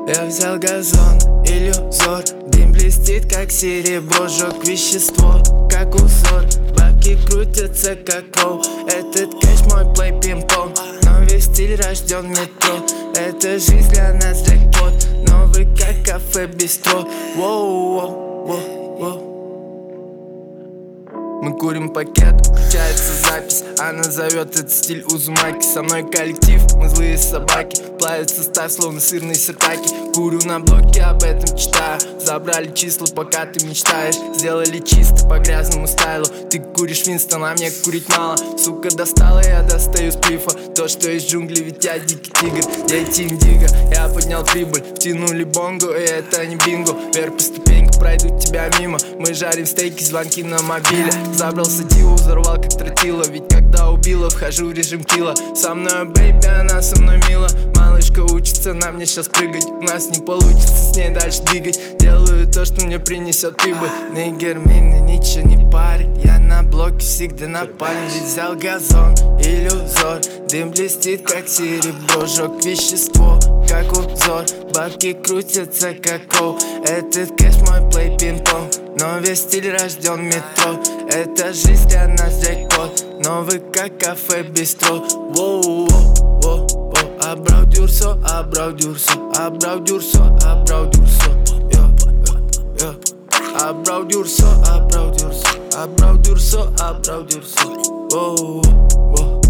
Я взял газон, иллюзор. Дым блестит, как серебро, жёг вещество, как узор. Бабки крутятся, как роу. Этот кэш мой плей пинг-понг. Но весь стиль рожден в метро. Это жизнь для нас джекпот. Новый, как кафе бистро. Воу-воу-воу-воу. Мы курим пакет, включается запись. Она зовет этот стиль Узумаки. Со мной коллектив, мы злые собаки. Плавится сталь, словно сырные сиртаки. Курю на блоке, об этом читаю. Забрали числа, пока ты мечтаешь. Сделали чисто по грязному стайлу. Ты куришь Винстон, а мне курить мало. Сука достала, я достаю с прифа. То, что из джунглей, ведь я дикий тигр. Дети индиго, я поднял прибыль. Втянули бонго, и это не бинго. Вверх по ступеньке пройдут тебя мимо. Мы жарим стейки, звонки на мобиле. Забрал сативу, взорвал как тротила. Ведь когда убила, вхожу в режим килла. Со мной бэйби, она со мной мила. Малышка учится на мне сейчас прыгать. У нас не получится с ней дальше двигать. Делаю то, что мне принесет прибыль. Нигер, мины, ничего не парит. Я на блоке всегда напален. Ведь взял газон, иллюзор. Дым блестит, как серебро. Жёг вещество, как узор. Бабки крутятся, как роу. Этот кэш мой плей пинг-понг. Но весь стиль рожден в метро. Это жизнь для нас джекпот. Новый, как кафе бистро. Воу-воу-воу-воу. Абрау дюрсо, абрау дюрсо. Абрау дюрсо, абрау дюрсо. Абрау дюрсо, абрау дюрсо. Абрау дюрсо, абрау дюрсо. Воу-воу-воу.